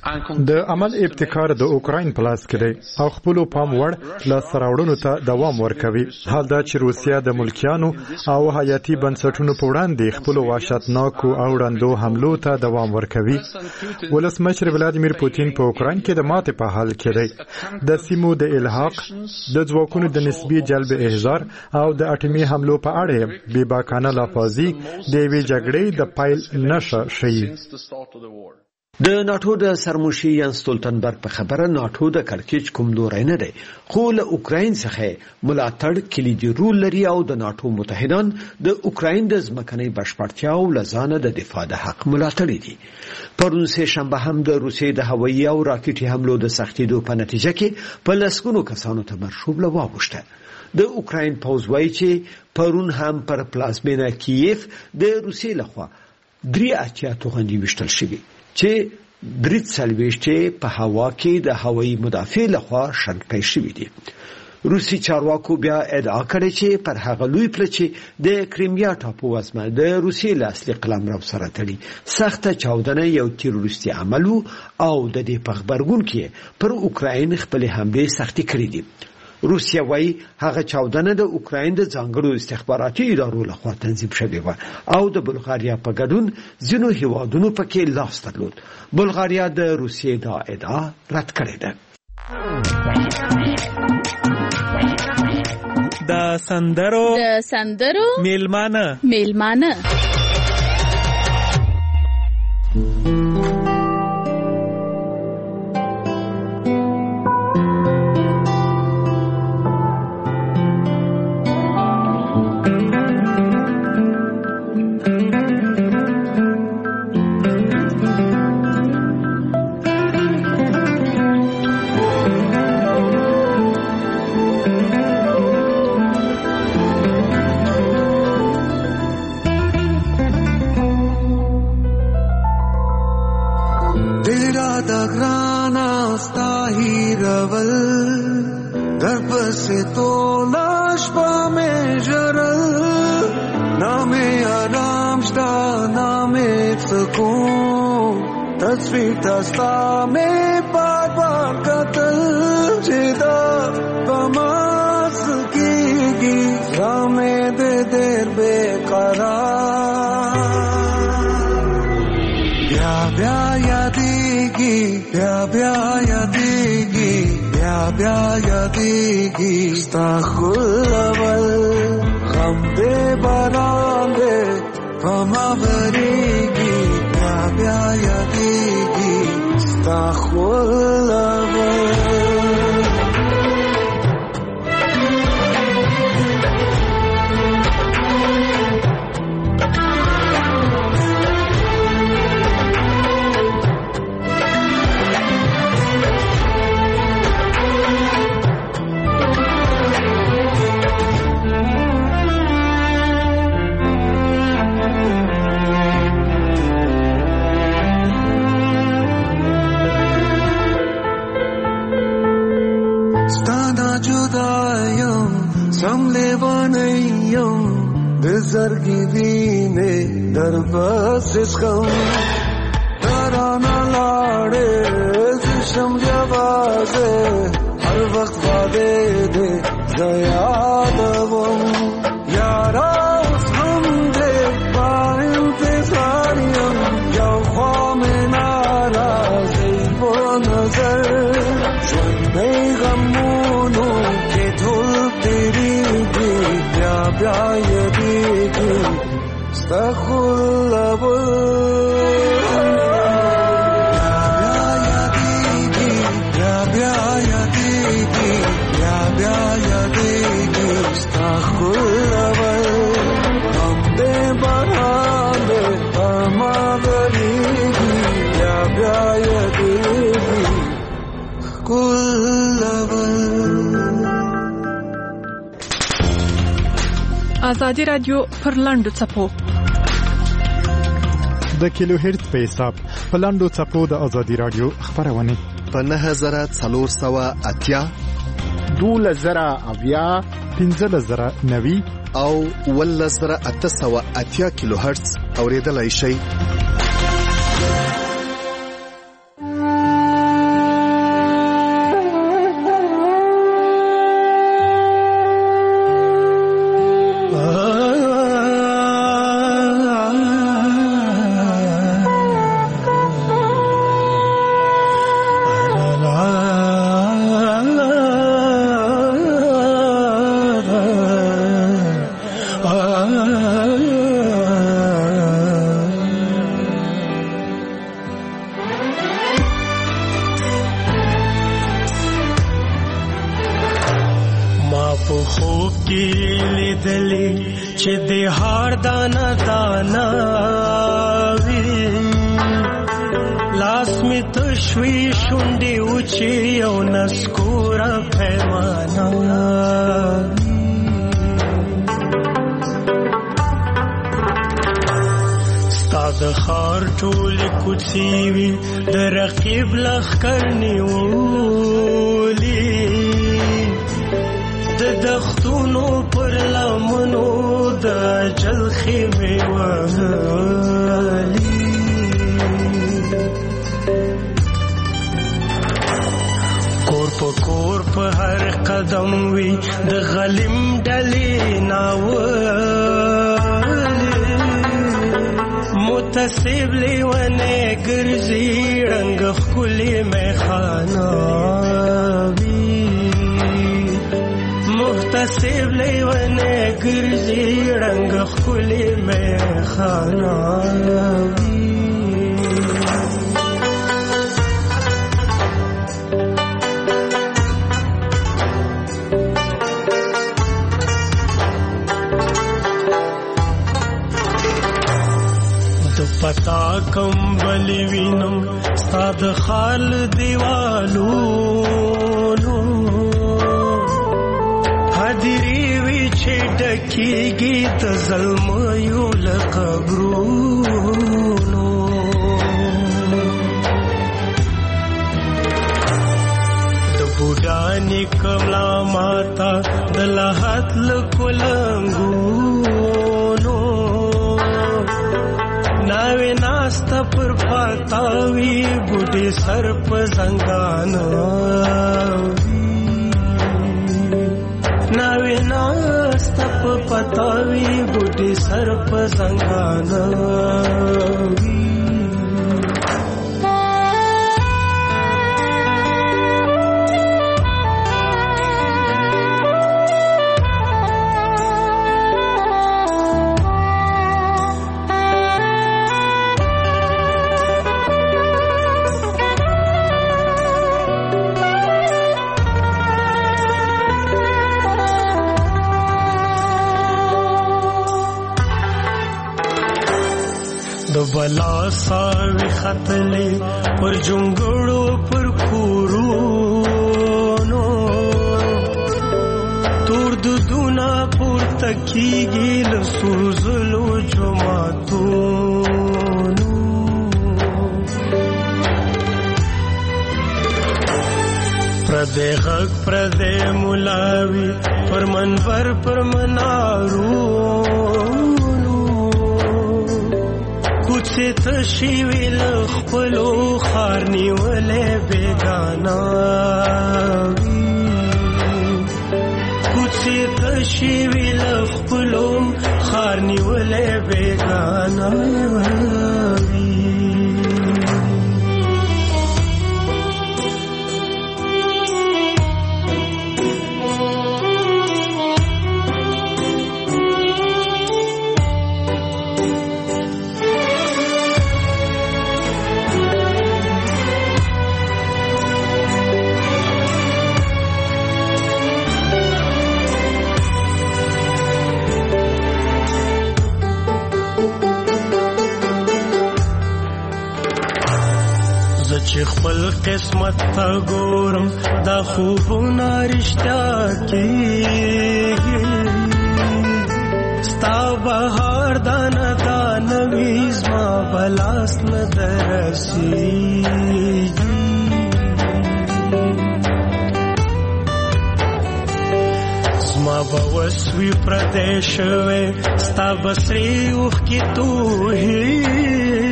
د عمل ابتکار د اوکراین په لاس کې دی او خپل پام وړ لاسته راوړنو ته دوام ورکوي. حال دا چې روسیا د ملکیانو او حیاتي بنسټونو په وړاندې خپل وحشتناکو او ړندو حملو ته دوام ورکوي. ولسمشر ولادیمیر پوتین په اوکراین کې د ماتې په حال کې دی. د سیمو د الحاق، د ځواکونو د نسبي جلب احضار او د اټومي حملو په اړه بې باکانه لافاظي د یوې جګړې د پیل نښه ښیي. د ناتو د سرمشي یانس ستولتنبرګ په خبره ناتو د کړکېچ کوم لوری نه دی، خو له اوکراین څخه ملاتړ کلیدي رول لري او د ناتو متحدان د اوکراین د ځمکنۍ بشپړتیا او لزانه د دفاع د حق ملاتړي دي. پرون سه شنبه هم د روسیې د هوایي او راکټي حملو د سختېدو په نتیجه کې په لسګونو کسانو ته مرشوب واوښته. د اوکراین پوځ وایي چې پرون هم پر پلازمینه کیف د روسیې لخوا 83 توغندي وشتل شوي چې 43 په هوا کې د هوایي مدافع لخوا شنډ شوي دي. روسي چارواکو بیا ادعا کړې چې پر هغه لوی پله چې د کریمیا ټاپو وزمه د روسیې له اصلي قلمرو سره تړي سخته چاودنه یو تیروریستي عمل او د دې په خبرګون کې پر اوکراین خپل حمله سختي کړې دي. روسیا وايي هغه چاودنه د اوکراین د ځانګړو استخباراتي ادارو لخوا تنظیم شوې و او د بلغاریا په ګډون ځینو هیوادونو پکې لاس درلود. بلغاریا د روسیې دا ادعا رد کړې ده. د سندرو میلمانه آزادی رادیو پر لاندو چپو د کیلو هرتز په حساب په لاندو چپو د آزادی رادیو خبرونه په 9480 2000 1590 او 1880 کیلو هرتز اوریدلای شي. خوب کې لیدلې چې د هار دانا دانا وی لاس می تشوي شونډې اوچې او نسکوره پیمانه د خار ټول کوڅې وي د رقیب لښکر نیولي د دښتونو پر لمنو د اجل خیمې وهلي کور په کور په هر قدم وي د غلیم ډلې ناولي متصب لیوانه ګرځي رنگ خولي میخانه وی متصب لیوانه ګرځي رنگ خولي میخانه وی پتا کمبلی وینم ستاد خال دیوالونو حاضری وی چې ډکیږي د ظلميو لقبرونو د بوډانی کملا ماتا د لحد لکولنګونو ناوی ناستا پر پاتاوی بوډی سر په زنګان ناوی ناستا په پاتاوی بوډی سر په زنګان بلا ساوی خطلې پر جونګړو پر کورونو تور دودونه پورته کیږي له سوزلو جوماتونو پردې غږ پردې ملاوي پر منبر پر منارو کوڅه تشي ویل خپلو خار نیولې بیگانا کوڅه تشي ویل خپلو خار نیولې بیگانا چې خپل قسمت ته ګورم دا خوبونه رښتیا کېږي ستا بهار دانه دانه وي زما بلاس نه درسېږي زما به وس وي پردی شوی ستا به سرې اوښکې توهېږي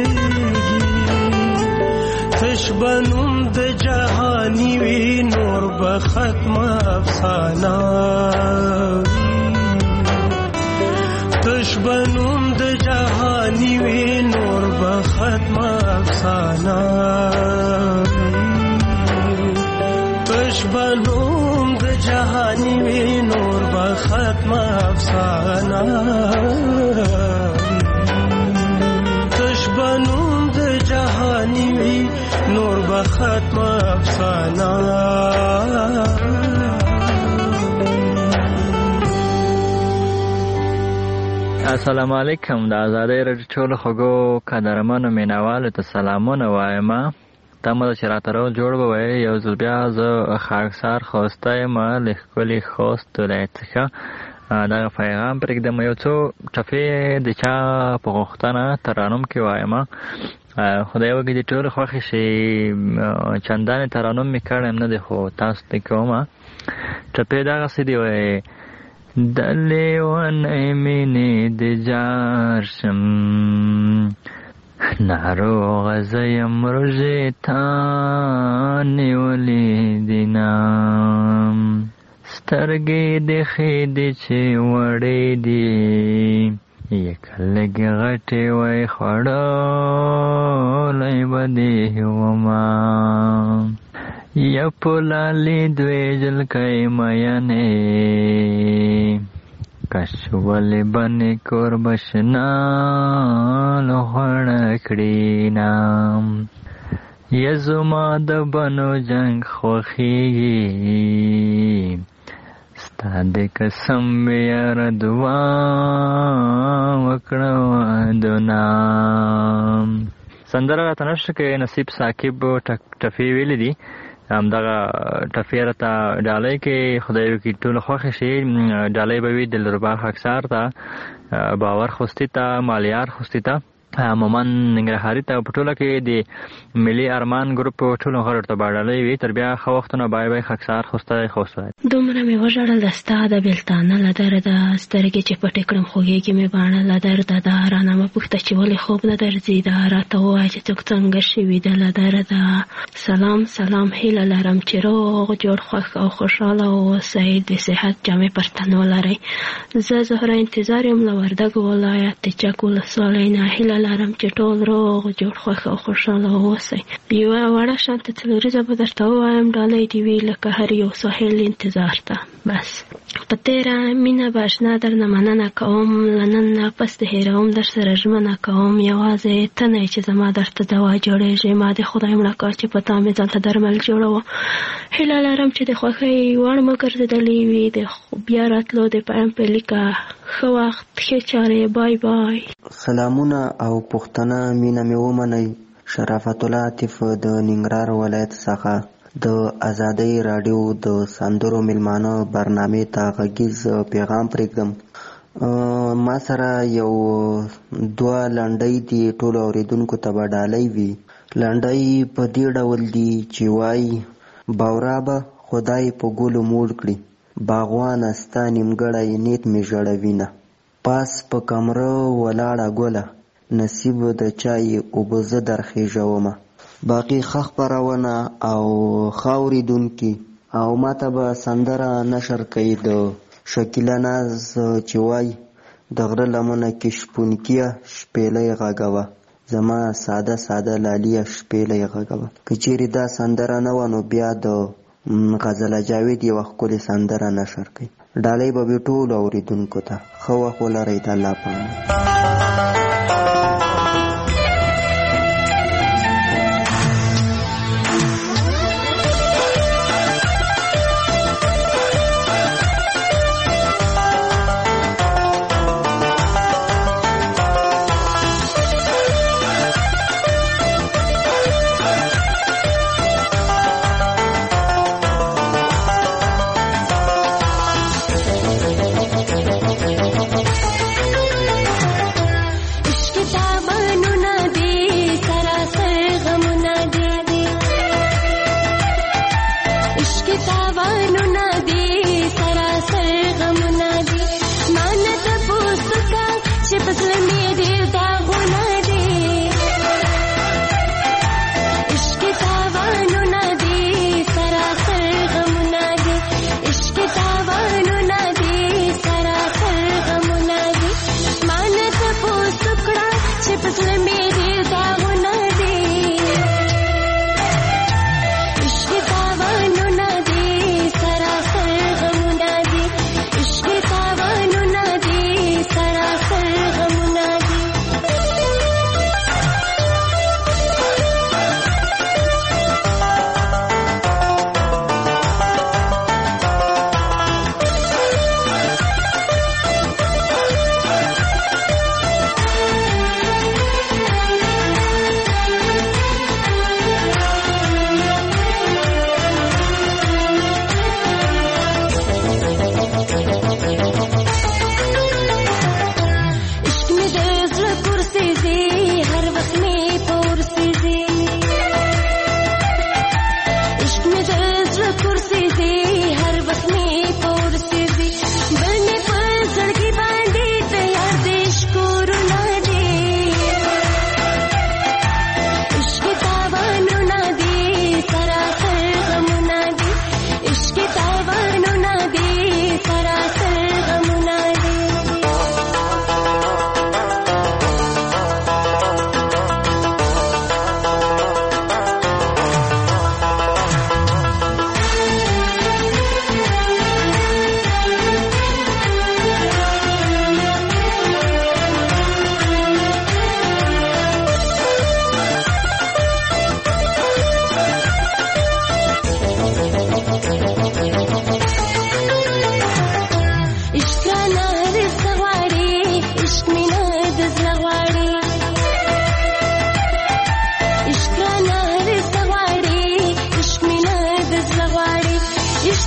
تشبنم د جهانی وی نور به ختم افسانه تشبنم د جهانی وی نور به ختم افسانه تشبنم د جهانی وی نور به ختم افسانه تشبنم د جهانی وی نور به ختم افسانه السلام علیکم. د آزادۍ رادیو ټولو خوږو قدرمنو مینوالو ته سلامونه وایم. تمه ده چې راته رول جوړ به وایي. یو ځل بیا زه خاکسار خوسته یم له ښکلي خوست ولایت څخه دغه پیغام پرېږدم. یو څو ټپې د چا په غوښتنه ترانم کې وایم. خدای وکړي د ټولو خوښې شي. چندانې ترانم مې کړی نه دی خو تاسو ته کومه. ټپې دغسې دي وایي: د لیونۍ مینې د جار شم، ناروغه زه یم روژې تا نیولې دینم، سترګې دې ښې دي چې وړې دي، یک لږ غټې وای خوړلی به دې وما، یا په لالې دوې جلکۍ مینې کش ولې بنې کوربشنا لغړه کړینم، یا زما د بنو جنگ خوښیږي، ستا د قسم یاره دعا وکړه ودنام. سندره راته نشته کې نصیب ثاقب ټفې ویلې دي. همدغه ټفې راته ډالۍ کې خدای وکړي ټولو خوښې شي. ډالۍ به وي دلربا خاکسار ته، باور خوستي ته، مالیار خوستي ته، مومن ننګرهاري ته، په ټوله کې د ملي ارمان ګروپ ټولو غړو ته به ډالۍ وي. تر بیا ښه وختونه. بای بای خاکسار خوستی خوست. دومره مې وژړل د ستا د بېلتانه له درده، سترګې چې پټې کړم خوږېږي مې باڼه له درده ده، رانه مه پوښته چې ولې خوب نه درځي ده، راته ووایه چې څوک څنګه شوي ده له درده. سلام سلام هیله لرم چې روغ جوړ خوښ او خوشحاله واوسئ، د صحت جامې پر تن ولرئ. زه زهره انتظار یم له وردګو ولایت د چک ولسوالۍ نه. هیله لرم چې ټول روغ جوړ خوښ او خوشحاله واوسئ. یوه وړه شانته څلوریزه به درته ووایم، ډالۍ دې وي لکه هر یو ساحل انتظار ته. بس په تېره مینه به اشنا درنه مننه کوم، له نن نه پس د هېروم در سره ژمنه کوم، یوازې ته نه یې چې زما درته دوا جوړېږي، ما د خدای مړه کړه چې په تا مې ځانته درمل جوړوه. هیله لرم چې د خوښۍ وړ مه ګرځېدلې وي، د بیا راتلو د پایم په لیکه. ښه وخت، ښې چارې. بای بای. سلامونه او پوښتنه مینه مې ومنئ. شرافت الله عاطف د ننګرهار ولایت څخه د آزادۍ راډیو د سندرو میلمانه برنامې ته غږیز پیغام پرېږدم. ما سره یو دوه لنډۍ دي، ټولو اورېدونکو ته به ډالۍ وي. لنډۍ په دې ډول دي چې وایي: باورا به خدای په ګلو موړ کړي، باغوانه ستا نیمګړی نیت مې ژړوینه، پاس په کمره ولاړه ګله، نصیب د چای اوبه زه درخېژومه. باقي ښه خپرونه او ښه اورېدونکي. او ماته به سندره نشر کوي د شکیله ناز چې وایي: د غره لمنه کې شپونکیه شپېلۍ غږوه، زما ساده ساده لالیه شپېلۍ غږوه. که چیرې دا سندره نه وه نو بیا د غزله جاوید یوه ښکلې سندره نشر کوي. ډالۍ به وي ټولو اورېدونکو ته. ښه وخت ولرئ. د الله په امان.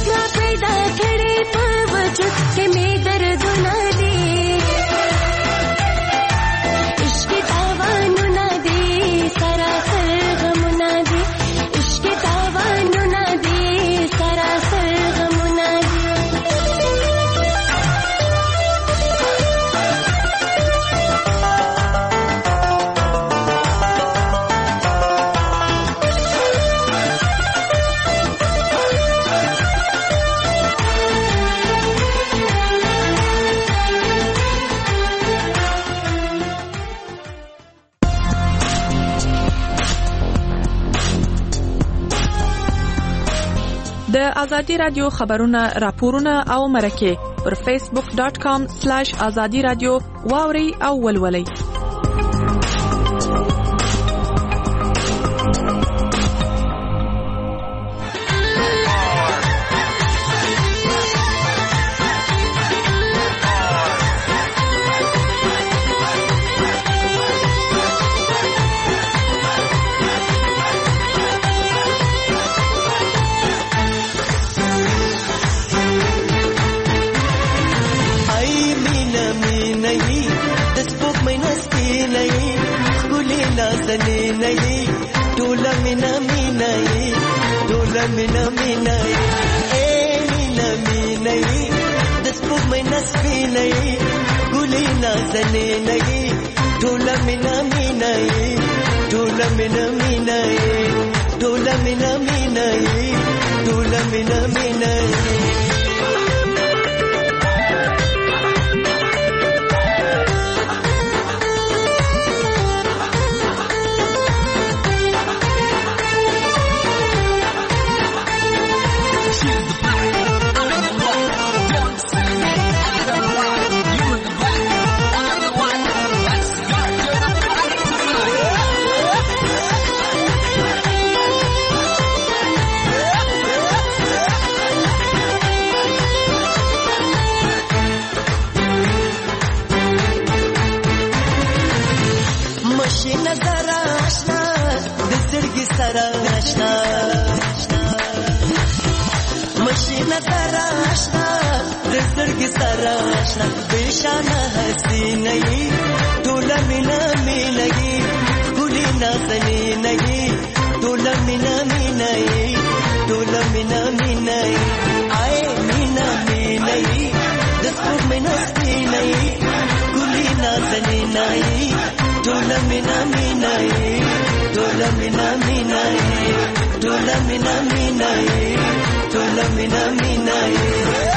برېښنا پیدا کړې په وجود کې مې دردونه دي عشق تاوانونه دي سراسر غمونه دي عشق تاوانونه دي سراسر غمونه دي د ازادي رادیو خبرونه راپورونه او مرکه پر facebook.com/azadi radio واوري او ولولي. Tola mina mina eh mina mina despog mai nasbi nahi guli na zane nahi tola mina mina tola mina mina tola mina mina tola mina mina मशीना तारा आशना दर्द की सारा आशना बेशाना हंसी नहीं तोला मिना में नहीं गुली ना सनी नहीं तोला मिना में नहीं तोला मिना में नहीं आए मीना में नहीं दस्तूर में नस्ती नहीं गुली ना सनी नहीं तोला मिना में नहीं तोला मिना में नहीं तोला मिना में नहीं तोला मिना में नहीं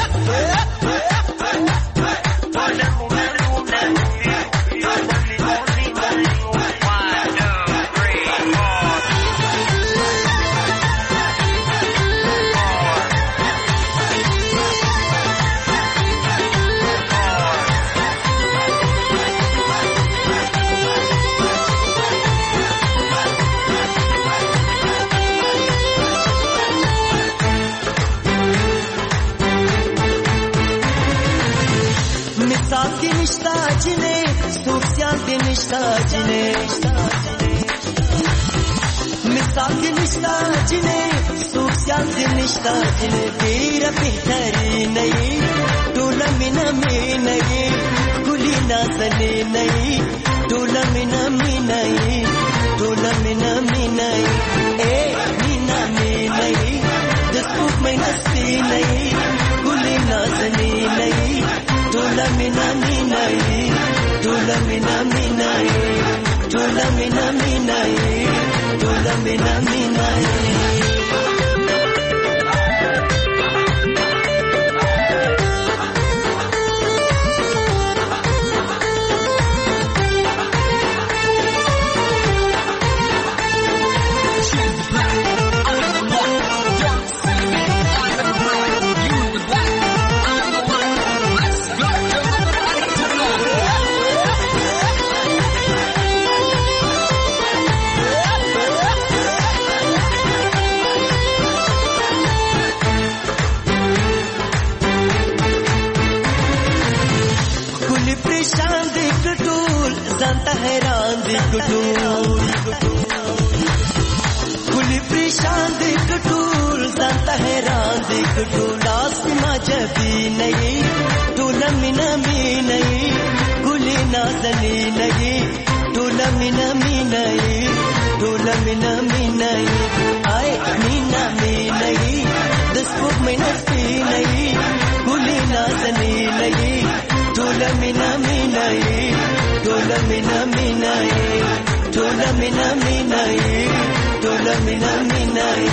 मिसाल के निष्ठा जिन्हें सोशल के निष्ठा जिन्हें तेरा बेहतरी नहीं टोला मिना में नहीं गुली ना सने नहीं टोला मिना में नहीं टोला मिना में नहीं ए मीना में नहीं दस्तूर में नस्ती नहीं गुली ना सने नहीं टोला मिना में नहीं टोला मिना में नहीं टोला मिना में नहीं टोला मिना में नहीं She's black. ټولا سما جبي نئی ټولا مینا مینئی ګلی نازنی نئی ټولا مینا مینئی ټولا مینا مینئی آی مینا مینئی د سپوږ مینا سپینئی ګلی نازنی نئی ټولا مینا مینئی ټولا مینا مینئی ټولا مینا مینئی ټولا مینا مینئی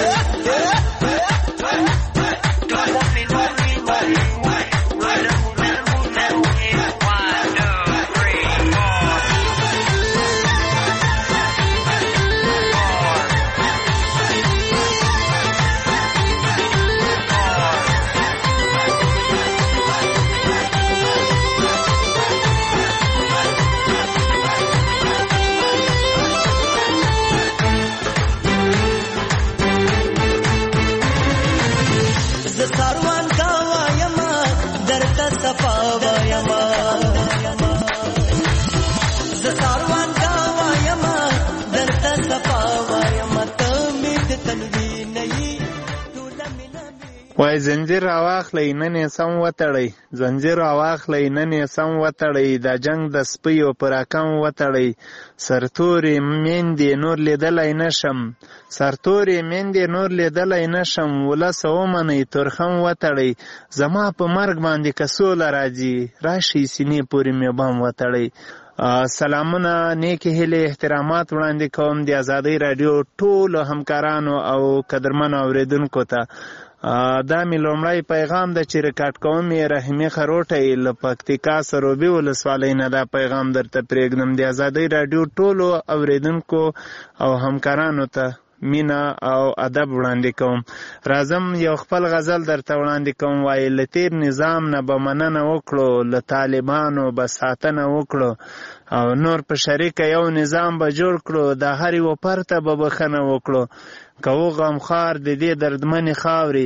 وای زنجیر راواخلئ نن یې سم وتړئ زنجیر راواخلئ نن یې سم وتړئ دا جنگ د سپیو په راکم وتړئ سرتورې میندې نور لیدلی نشم سرتورې میندې نور لیدلی نشم ولس ومنئ ترخم وتړئ زما په مرګ باندې که سوله راځي راشئ سینې پورې مې بم وتړئ سلامونه نیکې هیلې احترامات وړاندې کوم د ازادۍ راډیو ټولو همکارانو او قدرمنو اورېدونکو ته دا مې لومړی پیغام ده چې ریکارډ کوم یې رحیمي خروټی له پکتیکا سروبي ولسوالۍ نه دا پیغام درته پرېږدم د ازادۍ راډیو ټولو اورېدونکو او همکارانو ته مینا او ادب وړاندې کوم راځم یو خپل غزل درته وړاندې کوم وایي له تیر نظام نه به مننه وکړو له طالبانو به ساتنه وکړو او نور په شریکه یو نظام به جوړ کړو د هر یو پرته به بخښنه وکړو که و غمخوار د دې دردمنې خاورې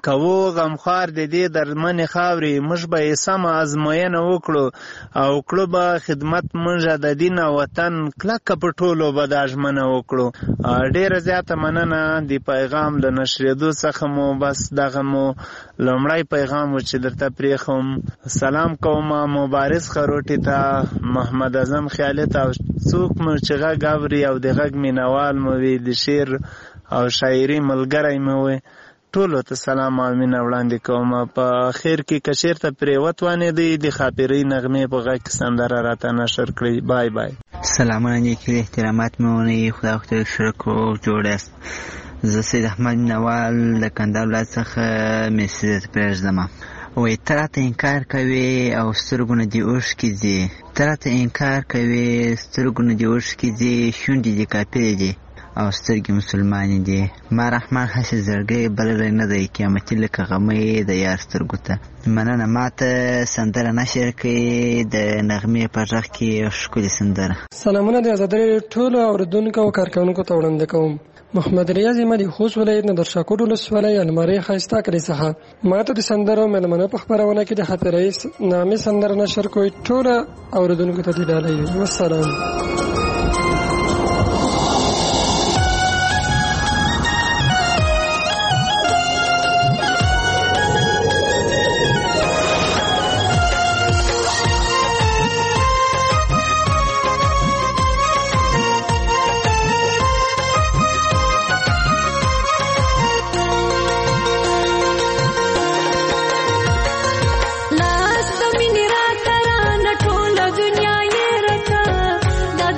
موږ به یې سمه ازموینه وکړو او کړو به خدمت موږ د دین او وطن کلکه په ټولو به دا ژمنه وکړو ډېره زیاته مننه د پیغام له نشرېدو څخه مو بس دغه مو لومړی پیغام و چې درته پرېښوم سلام کوم مبارز خروټي ته محمد اعظم خیالي ته څوک مو چې غږ اوري او د غږ مینوال مو وي د شعر او شاعري ملګری مو وي ټولو ته سلام او مینه وړاندې کوم په خیر کې که چېرته پرې وتوانېدئ د خاپیرۍ نغمې په غږ کې سندره راته نشر کړئ بای بای سلامونه نیکې احترامات مې ونیي خدای خدای شکر جوړ یاست زه سید احمد نوال د کندهار ولایت څخه میسج درته پرېږدم وایي ته راته انکار کوې او سترګو نه دې اوښکې ځي شونډې دې کافرې دي او سترګې مسلمانې دي ما رحمان هسې زړګی بللی نه دی قیامتي لکه غمی د یار سترګو ته مننه ماته سندره نشر کوي د نغمې په غږ کې ښکلې سندره سلامونه د ازادۍ ټولو اورېدونکو او کارکوونکو ته وړاندې کوم محمد ریاض احمد خوست ولایت نه در شاکوټ ولسوالۍ المارۍ ښایسته کلي څخه ماته د سندرو مېلمنو په خپرونه کې د خاطرې نامې سندره نشر کوي ټولو اورېدونکو ته دې ډالۍ والسلام لاس مینې را ترانه ټوله دنیا یې رته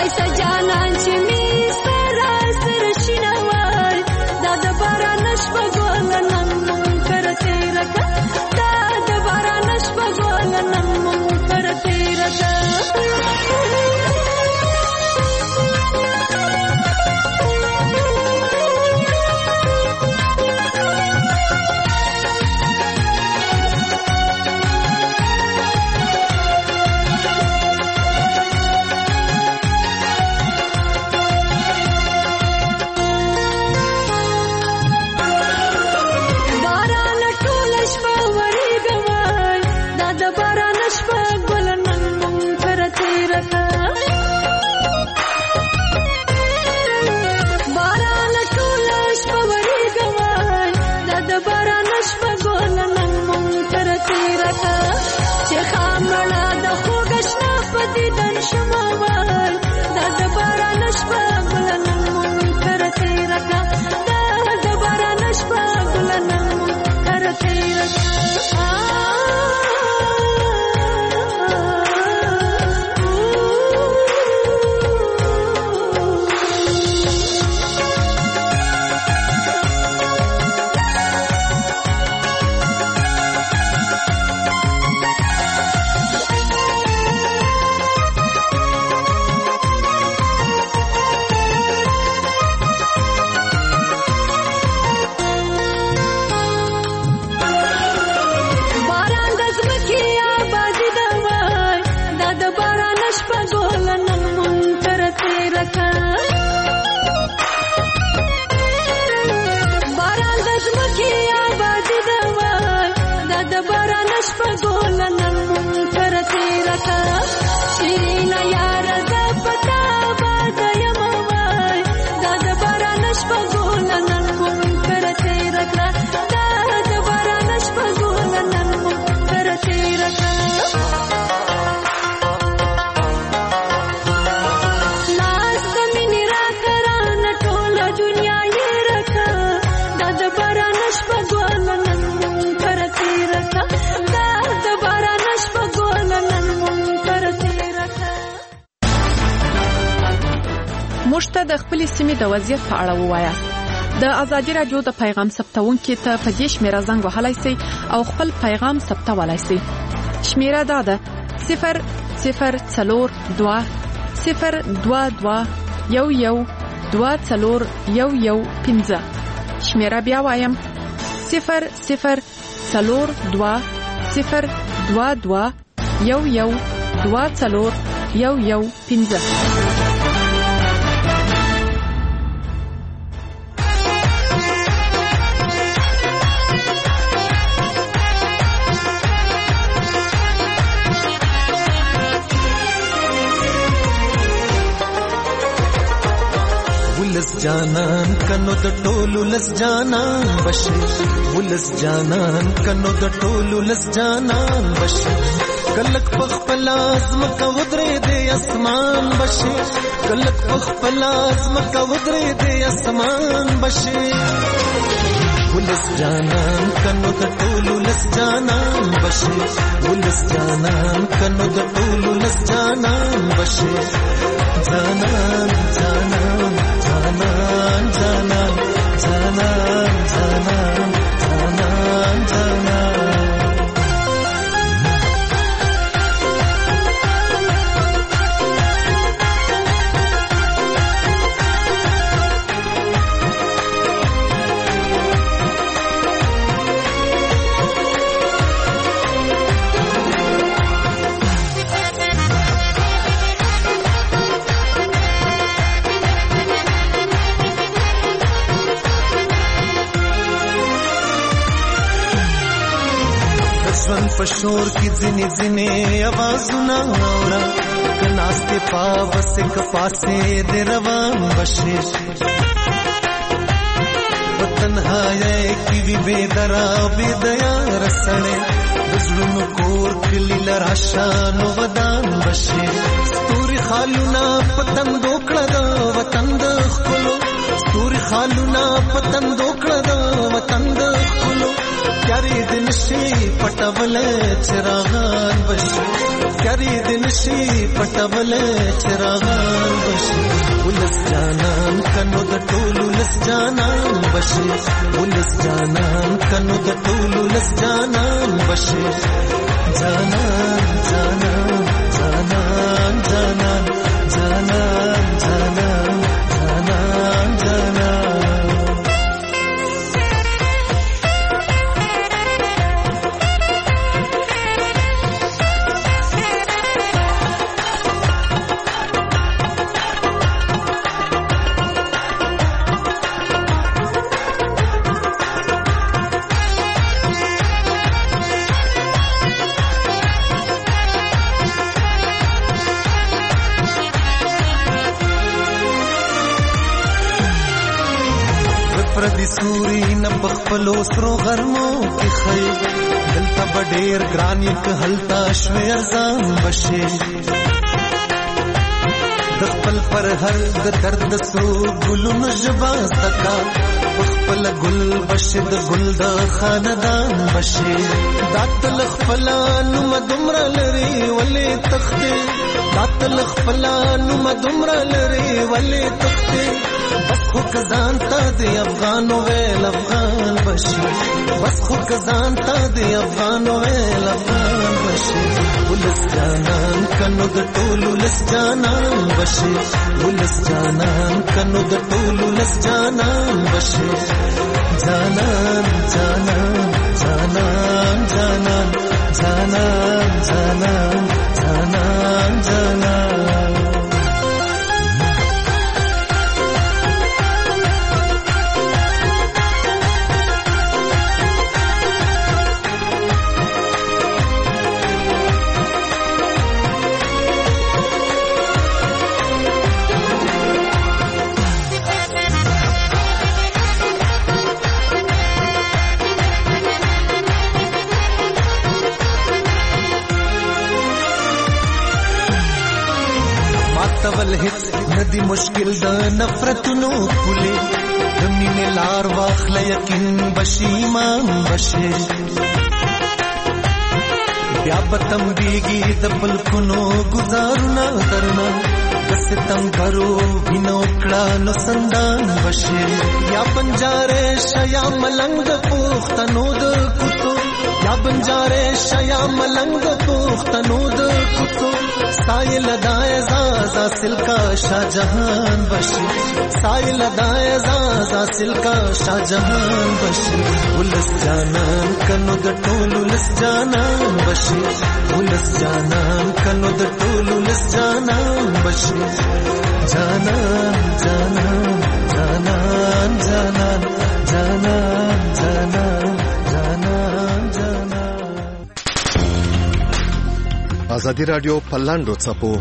سجانان چې می سره سره شینوای دا د باران شپه ګل نن مون پر تیر کا دا د باران شپه ګل نن مون پر تیر کا موږ د خپل سیمې د وضعیت په اړه ووایاست. د ازادي رادیو د پیغام ثبتونکو ته په دې شمیره زنګ وهلای شئ او خپل پیغام ثبتولای شئ. شمیره دا ده 0022211241115. شمیره بیا وایم 0022211241115. ولس جانان کنو د ټولو لس جانان بشي ولس جانان کنو د ټولو لس جانان بشي کلک پخپل ازم کا ودرې دې اسمان بشي کلک پخپل ازم کا ودرې دې اسمان بشي ولس جانان کنو د ټولو لس جانان بشي ولس جانان کنو د ټولو لس جانان بشي جانان جانان جانان جانان جانان جانان جانان جانان پشور کی ځنې ځنې आवाजونه اورا کناسته پاوس ک پاسه د روان بشي وطنهای کی وی بدرا بدیا رسړې بزړونو کور کلی لراشان ودان بشي ستوري خالونه پتنګ دوکړه د وطن د خلو ستوري خالونه پتندو کړه د وطن د خلو کاری دن شي پټول چراغان بشي کاری دن شي پټول چراغان بشي ولس جانان کنو د ټولو لس جانان بشي ولس جانان کنو د ټولو لس جانان بشي جانان جانان جانان جانان جانان جانان جانان جانان پردی سوري نبخ پلو سرو غرمو کی خی دلتا بډیر ګران یک هلتا شوي ارزان بشي د خپل پر هر د درد سرو ګلونو جبا سکا خپل ګل بشي د ګل د خاندان بشي داتل خپل نو مدمر لري ولې تخته داتل خپل نو مدمر لري ولې تخته بس خو کزان تا دی افغان ویل افغان بشي بس خو کزان تا دی افغان ویل افغان بشي ولس جانان کنو د ټولو لس جانان بشي ولس جانان کنو د ټولو لس جانان بشي جانان جانان جانان جانان جانان جانان جانان جانان تول هیڅ ندی مشکل د نفرتونو پولې د مینې لار واخله یقین بشي ایمان بشي بیا به تمبېږي د پلکونو ګزارونه درنه د ستمګرو وینو کړه نو سندان بشي یا بنجارې شه یا ملنګ د پښتنو د کوڅو یا بنجارې شه یا ملنګ د پښتنو د کوڅو سایل دای زازا سلکا شاهجهان بشي سایل دای زازا سلکا شاهجهان بشي ولس جانان کنو د ټولو لس جانان بشي ولس جانان کنو د ټولو لس جانان بشي جانان جانان جانان جانان جانان جانان جانان جانان ازادي رادیو پلاندو چپو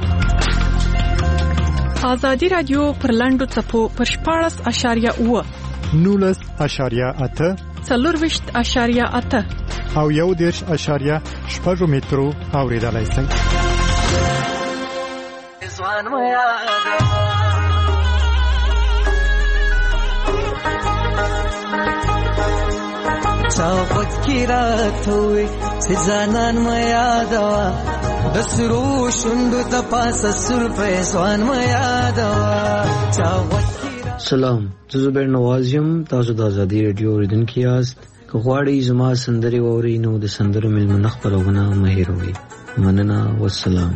ازادي رادیو پرلاندو چپو پر 14.8 19.8 4.8 او 1.8 مترو اوریدلای شئ. چا فکرات ہوئے چې ځانان ما یادوا د سرو شوندو د پاسه سر پېسوان ما یادوا چا سلام زه زبیر نواز یم تاسو د ازادي رادیو اوریدونکي یاست که غواړئ زما سندرې واورئ نو د سندرو مېلمنه خپرونه مه هېروئ مننه والسلام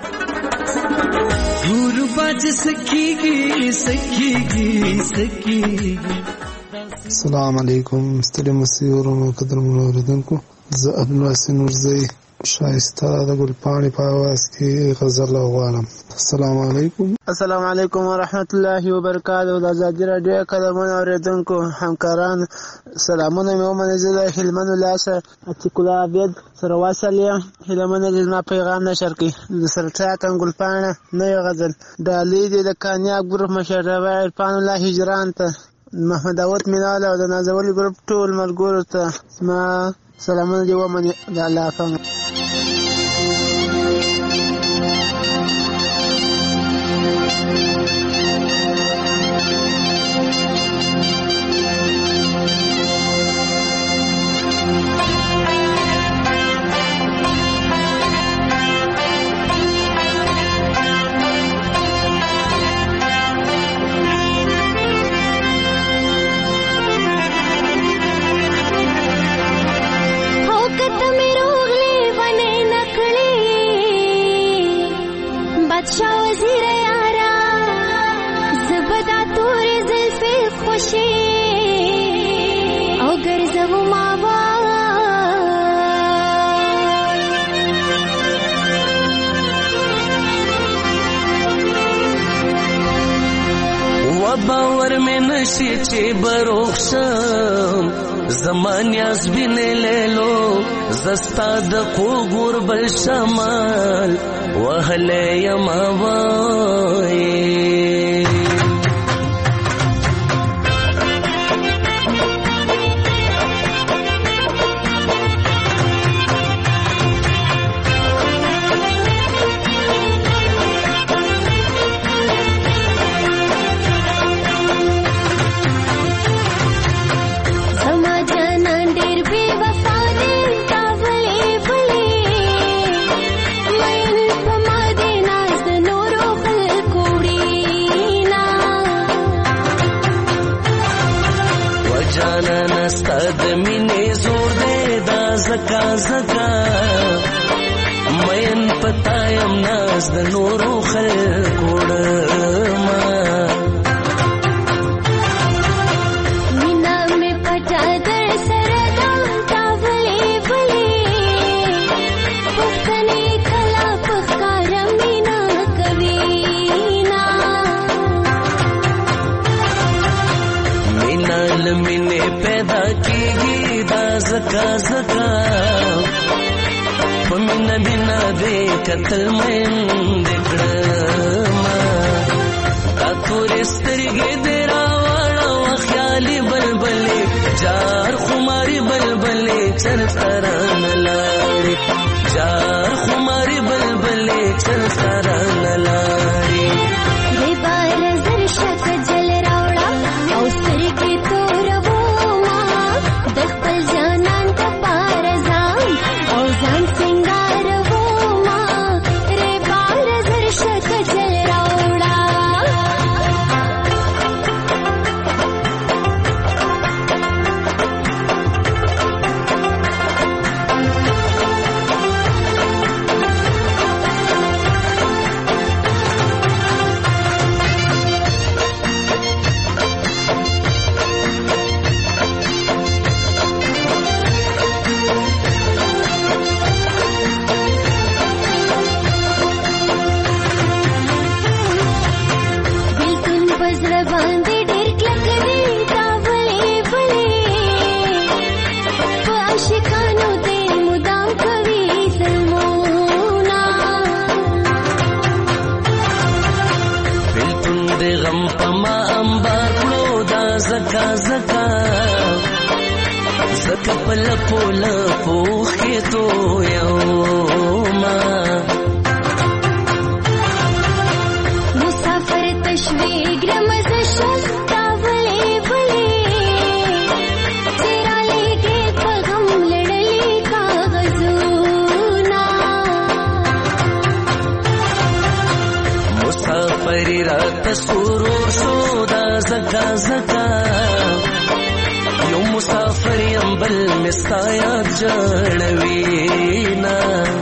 غربت سکیږي سکیږي سکیږي السلام علیکم ستړي مسیورونو قدرمنو اوریدونکو زه عبدالواسع نورزی شایسته د ګلپاڼې په اواز کې غزل غواړم. السلام علیکم. السلام علیکم ورحمت الله وبرکاته. د ازادي رادیو قدرمنو اوریدونکو همکاران سلامونه مې ومنئ. زه د هلمند ولایت عتیق الله عبید سره واصل یم. هیله منه چې زما پیغام نشر کړي. د سرټاکن ګلپاڼه نوې غزل ډالۍ دې د کامیاب ګروپ مشر عرفان الله هجران ته محمد داود مینال او د نازولي ګروپ ټول ملګرو ته ما سلامونه دې ومنئ. د الله افغان خوشي او ګرځو ما باور میں نشی چی بروخشم زمان یاز بینه لیلو زستا د قوګور بل شمال وهله یما وای زکا زکا مین پتایم ناز د نورو خلقوڑما مینا میں پٹا در سردم تاولی بلی پختنی کلا پخکارم مینا کبینا مینا لمنے پیدا کی گی دا زکا زکا پمنا بنا دے قتل مین دکڑما تا توری سترگی دیرا والا و خیالی بلبلی جار خماری بلبلی چر تران لاری جار خماری بلبلی چر تران لاری دے بار زر شک جل راوڑا او سترگی تو کپل پول پوخی تو یوما مسافر تشویق رمز شکتا بلے بلے تیرا لے گے پغم لڑلی کاغذونا مسافری رات سرور سودا زکا زکا یو مسافر یم بل مستایا جړوینا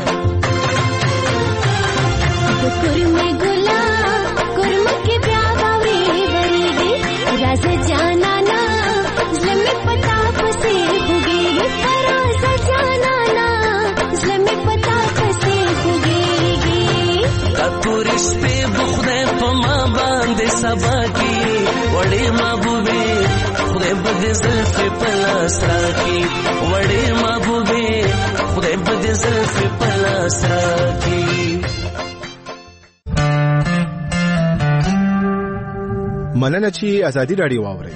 کرمه ګلا کرمه کې بیا باوري ورېږي راز جانا نا زمې پتا پسې خوږېږي راز جانا نا زمې پتا پسې خوږېږي کتورې شپې بخدای په ما باندې سبا کی وړې محبوبې خدای بده زلفې پلاس راکي وړې محبوبې خدای بده زلفې پلاس راکي مننه چې ازادي راډیو واورئ.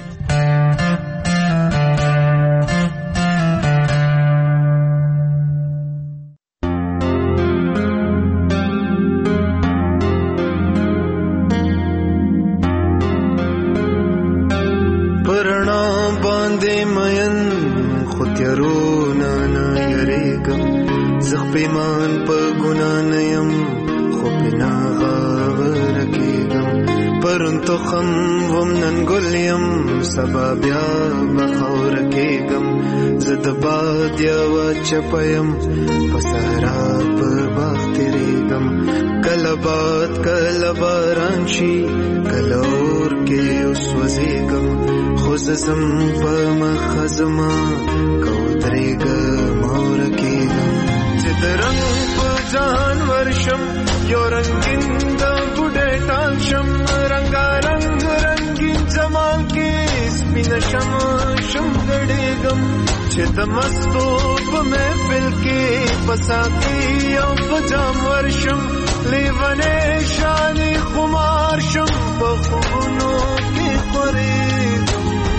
پیمان په ګنا نه يم خو بنا غاور کېږم پرون تخم وم نن ګل یم سبا بیا بخور کېږم زه د باد یوه چپه یم په صحرا په باغ تېرېږم کله باد کله باران شي کله اور کې وسوځېږم خو اوس زم په مخه زما کودرېږم او رکېږم چې د رنګ په جهان ورشم یو رنګین د بوډۍ ټال شم رنګارنګ رنګین جمال کې سپینه شم ګډېږم چې د مستو په محفل کې په ساقي او په جام ورشم لیونی شانې خمار شم په خوبونو کې خورېږم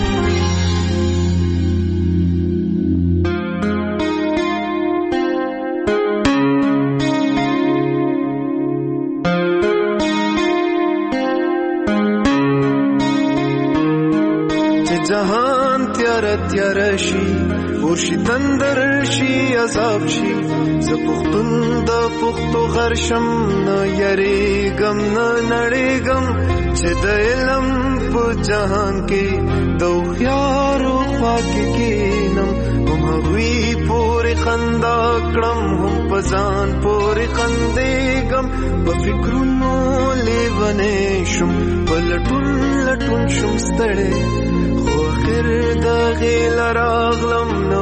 جهان تیار شي ورشي تندر شي عذاب شي زه پښتون د پښتو غرشم نه یریږم نه نړېږم چې د علم په جهان کې د هوښیارو خوا کې کښېنم هم هغوی پورې خندا کړم هم په ځان پورې خندېږم په فکرونو لیونی شم په لټون شم ستړی خیر د غیل راغلم نه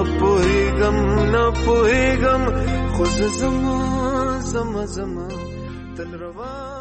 پوهېږم خو زما تل روان